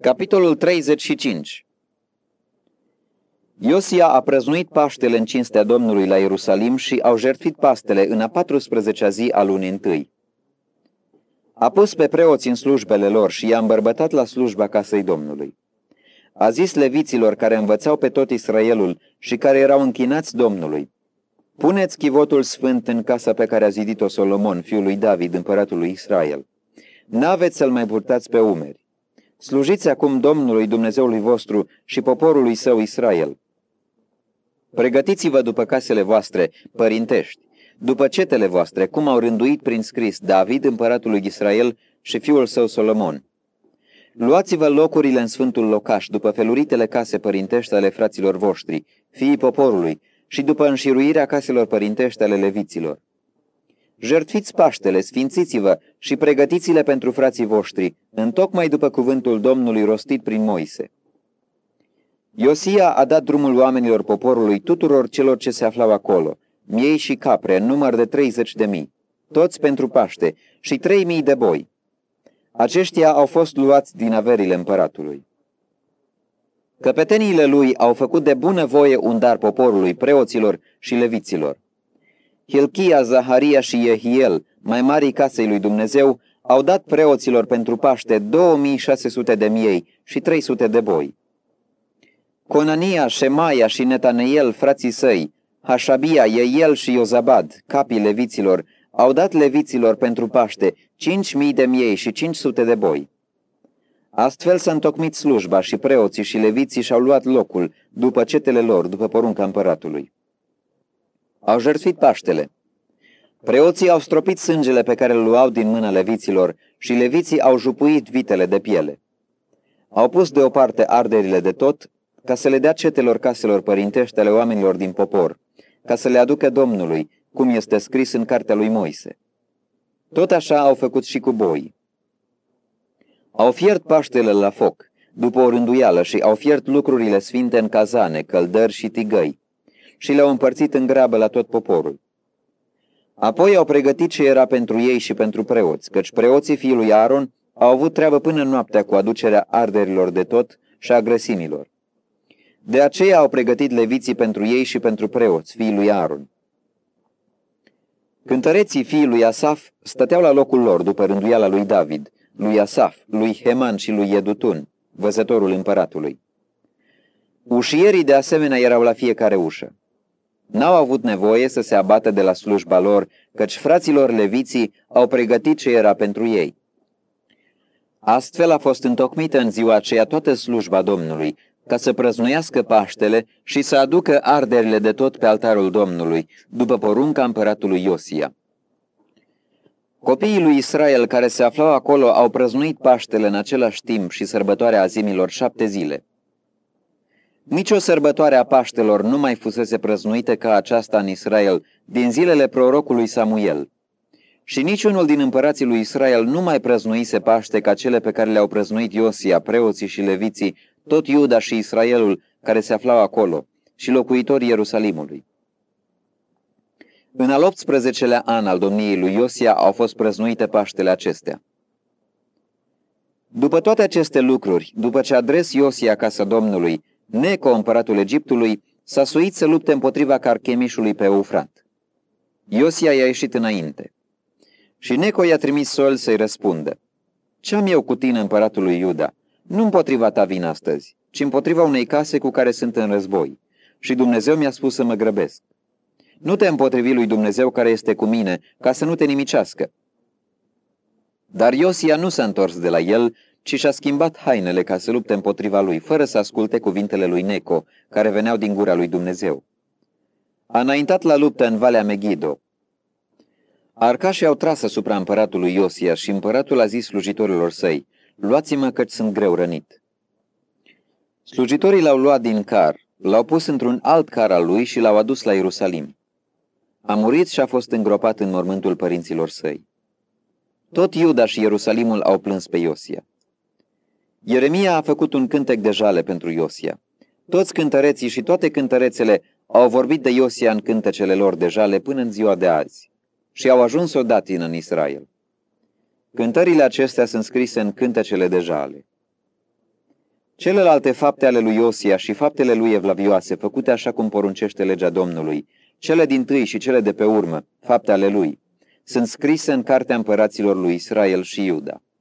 Capitolul 35. Iosia a prăznuit Paștele în cinstea Domnului la Ierusalim și au jertfit Paștele în a 14-a zi a lunii întâi. A pus pe preoți în slujbele lor și i-a îmbărbătat la slujba casei Domnului. A zis leviților care învățau pe tot Israelul și care erau închinați Domnului: puneți chivotul sfânt în casa pe care a zidit-o Solomon, fiul lui David, împăratul lui Israel. N-aveți să-l mai purtați pe umeri. Slujiți acum Domnului Dumnezeului vostru și poporului său Israel. Pregătiți-vă după casele voastre părintești, după cetele voastre, cum au rânduit prin scris David, împăratul lui Israel, și fiul său Solomon. Luați-vă locurile în sfântul locaș, după feluritele case părintești ale fraților voștri, fiii poporului, și după înșiruirea caselor părintești ale leviților. Jertfiți Paștele, sfințiți-vă și pregătiți-le pentru frații voștri, întocmai după cuvântul Domnului rostit prin Moise. Iosia a dat drumul oamenilor poporului, tuturor celor ce se aflau acolo, miei și capre, în număr de 30.000, toți pentru Paște, și 3.000 de boi. Aceștia au fost luați din averile împăratului. Căpeteniile lui au făcut de bună voie un dar poporului, preoților și leviților. Hilchia, Zaharia și Jehiel, mai marii casei lui Dumnezeu, au dat preoților pentru Paște 2600 de miei și 300 de boi. Conania, Șemaia și Netaneiel, frații săi, Hașabia, Jeiel și Iozabad, capii leviților, au dat leviților pentru Paște 5.000 de miei și 500 de boi. Astfel s-a întocmit slujba și preoții și leviții și-au luat locul, după cetele lor, după porunca împăratului. Au jertfit Paștele. Preoții au stropit sângele pe care îl luau din mâna leviților și leviții au jupuit vitele de piele. Au pus deoparte arderile de tot, ca să le dea cetelor caselor părintești ale oamenilor din popor, ca să le aducă Domnului, cum este scris în cartea lui Moise. Tot așa au făcut și cu boii. Au fiert Paștele la foc, după o rânduială, și au fiert lucrurile sfinte în cazane, căldări și tigăi, și le-au împărțit în grabă la tot poporul. Apoi au pregătit ce era pentru ei și pentru preoți, căci preoții fiului Aaron au avut treabă până noaptea cu aducerea arderilor de tot și a grăsimilor. De aceea au pregătit leviții pentru ei și pentru preoți, fiii lui Aaron. Cântăreții fiii lui Asaf stăteau la locul lor după rânduiala lui David, lui Asaf, lui Heman și lui Edutun, văzătorul împăratului. Ușierii de asemenea erau la fiecare ușă. N-au avut nevoie să se abată de la slujba lor, căci fraților leviții au pregătit ce era pentru ei. Astfel a fost întocmită în ziua aceea toată slujba Domnului, ca să prăznuiască Paștele și să aducă arderile de tot pe altarul Domnului, după porunca împăratului Iosia. Copiii lui Israel care se aflau acolo au prăznuit Paștele în același timp și sărbătoarea azimilor 7 zile. Nici o sărbătoare a Paștelor nu mai fusese prăznuită ca aceasta în Israel din zilele prorocului Samuel. Și niciunul din împărații lui Israel nu mai prăznuise Paște ca cele pe care le-au prăznuit Iosia, preoții și leviții, tot Iuda și Israelul care se aflau acolo, și locuitorii Ierusalimului. În al 18-lea an al domniei lui Iosia au fost prăznuite Paștele acestea. După toate aceste lucruri, după ce a adres Iosia casa Domnului, Neco, împăratul Egiptului, s-a suit să lupte împotriva Carchemișului pe Eufrat. Iosia i-a ieșit înainte. Și Neco i-a trimis sol să-i răspundă: ce-am eu cu tine, împăratul lui Iuda? Nu împotriva ta vin astăzi, ci împotriva unei case cu care sunt în război. Și Dumnezeu mi-a spus să mă grăbesc. Nu te împotrivi lui Dumnezeu care este cu mine, ca să nu te nimicească. Dar Iosia nu s-a întors de la el, ci și-a schimbat hainele ca să lupte împotriva lui, fără să asculte cuvintele lui Neco, care veneau din gura lui Dumnezeu. A înaintat la luptă în Valea Megido. Arcașii au tras asupra împăratului Iosia și împăratul a zis slujitorilor săi: luați-mă căci sunt greu rănit. Slujitorii l-au luat din car, l-au pus într-un alt car al lui și l-au adus la Ierusalim. A murit și a fost îngropat în mormântul părinților săi. Tot Iuda și Ierusalimul au plâns pe Iosia. Ieremia a făcut un cântec de jale pentru Iosia. Toți cântăreții și toate cântărețele au vorbit de Iosia în cântecele lor de jale până în ziua de azi și au ajuns o datină în Israel. Cântările acestea sunt scrise în cântecele de jale. Celelalte fapte ale lui Iosia și faptele lui evlavioase, făcute așa cum poruncește legea Domnului, cele dintâi și cele de pe urmă, fapte ale lui, sunt scrise în cartea împăraților lui Israel și Iuda.